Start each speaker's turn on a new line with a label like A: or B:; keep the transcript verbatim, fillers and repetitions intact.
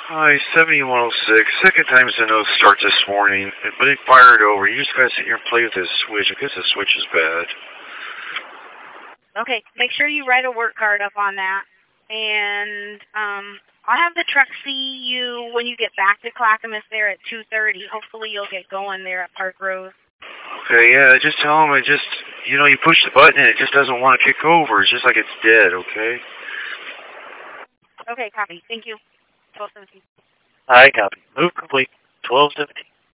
A: Hi, seventy-one oh six. Second time's the no start this morning, but it fired over. You just gotta sit here and play with this switch. I guess the switch is bad.
B: Okay, make sure you write a work card up on that. And um, I'll have the truck see you when you get back to Clackamas there at two thirty. Hopefully you'll get going there at Park Rose.
A: Okay, yeah, just tell him I just, you know, you push the button and it just doesn't want to kick over. It's just like it's dead, okay?
B: Okay, copy. Thank you. twelve seventeen.
C: Hi, copy. Move complete. twelve seventeen.